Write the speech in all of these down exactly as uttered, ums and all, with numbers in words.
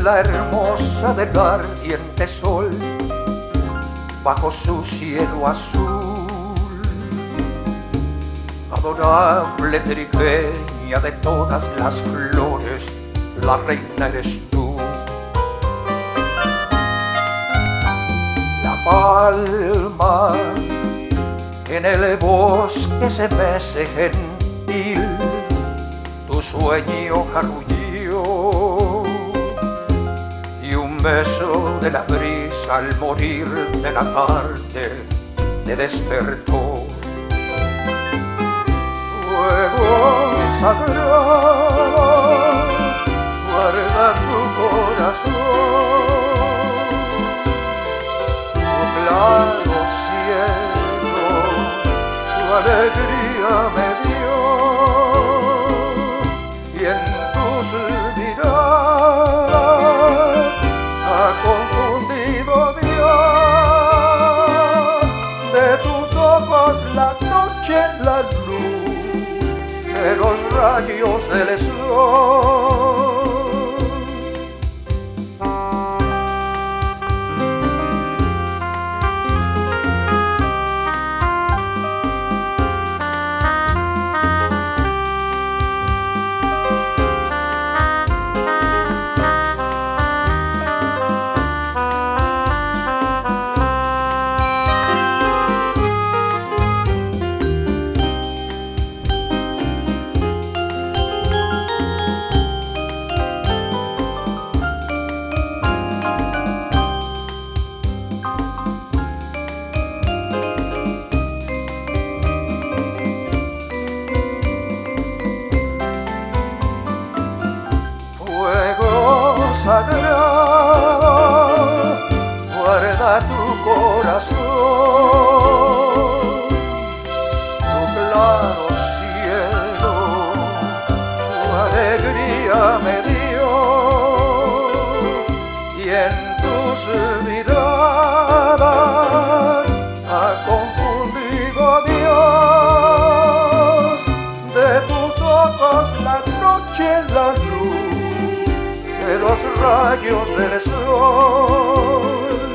isla hermosa del ardiente sol, bajo su cielo azul. Adorable trigueña de todas las flores, la reina eres tú. La palma en el bosque se mece gentil, tu sueño arrulló, y un beso de la brisa al morir de la tarde te despertó. Fuego sagrado guarda tu corazón, tu claro cielo, tu alegría me dio, y en tus miradas ha confundido Dios. De tus ojos la noche, la luz de los rayos del sol. Sagrado guarda tu corazón, tu claro cielo, tu alegría me dio, y en tus miradas ha confundido Dios. De tus ojos la noche, la luz de los rayos del sol.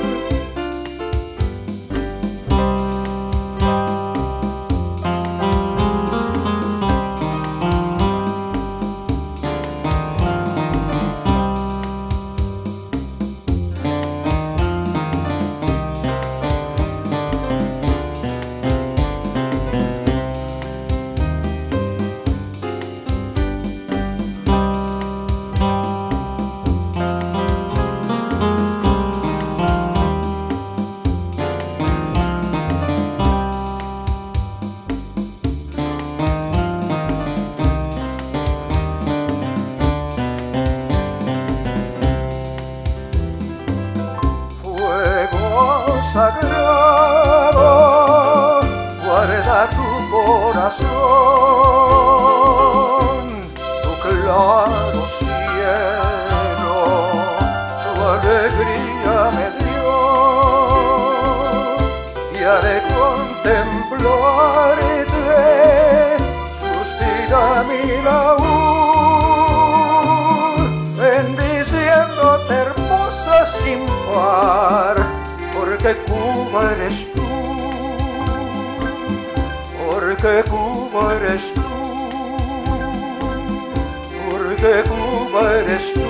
Sagrado guarda tu corazón, tu claro cielo, tu alegría me dio, y haré contemplarte, suspira mi laúd, bendiciéndote hermosa sin par, porque Cuba eres tú, porque Cuba eres tú, porque Cuba eres tú.